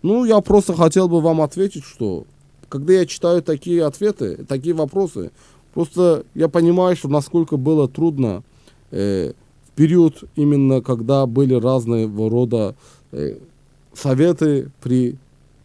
Ну, я просто хотел бы вам ответить, что когда я читаю такие ответы, такие вопросы, просто я понимаю, что насколько было трудно в период именно, когда были разного рода советы при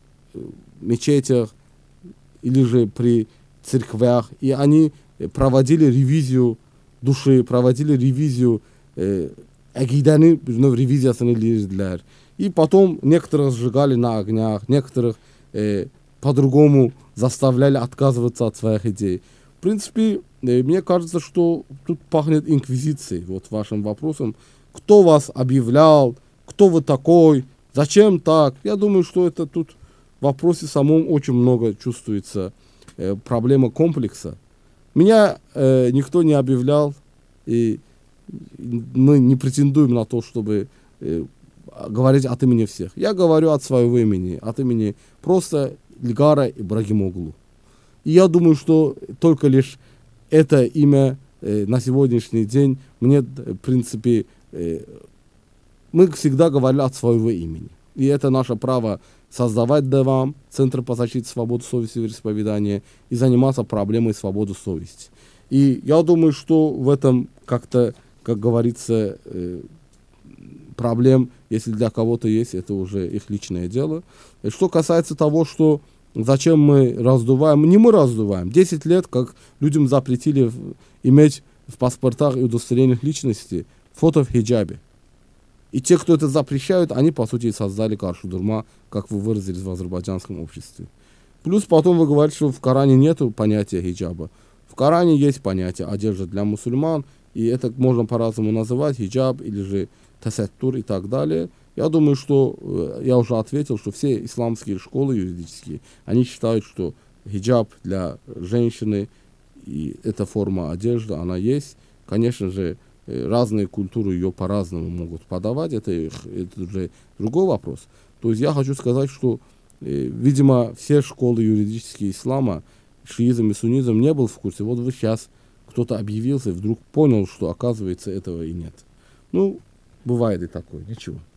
мечетях или же при церквях, и они проводили ревизию души, проводили ревизию акиданы, ревизиясını илdirdiler. И потом некоторых сжигали на огнях, некоторых по-другому заставляли отказываться от своих идей. В принципе, мне кажется, что тут пахнет инквизицией, вот вашим вопросом. Кто вас объявлял, кто вы такой, зачем так? Я думаю, что это тут в вопросе самом очень много чувствуется проблема комплекса. Меня никто не объявлял, и мы не претендуем на то, чтобы говорить от имени всех. Я говорю от своего имени, от имени просто Ильгара Ибрагимоглу. И я думаю, что только лишь это имя на сегодняшний день мне, в принципе, мы всегда говорили от своего имени. И это наше право создавать ДЭВАМ, Центр по защите свободы совести и вероисповедания, и заниматься проблемой свободы совести. И я думаю, что в этом как-то, как говорится, проблем, если для кого-то есть, это уже их личное дело. И что касается того, что зачем мы раздуваем, не мы раздуваем. 10 лет, как людям запретили иметь в паспортах и удостоверениях личности фото в хиджабе. И те, кто это запрещают, они, по сути, создали каршудурма, как вы выразились в азербайджанском обществе. Плюс потом вы говорите, что в Коране нет понятия хиджаба. В Коране есть понятие одежда для мусульман, и это можно по-разному называть, хиджаб или же тасаттур и так далее. Я думаю, что я уже ответил, что все исламские школы юридические, они считают, что хиджаб для женщины, и эта форма одежды, она есть. Конечно же, разные культуры ее по-разному могут подавать, это уже другой вопрос. То есть я хочу сказать, что, видимо, все школы юридические ислама, шиизм и суннизм не был в курсе. Вот вы сейчас кто-то объявился и вдруг понял, что оказывается этого и нет. Ну, бывает и такое, ничего.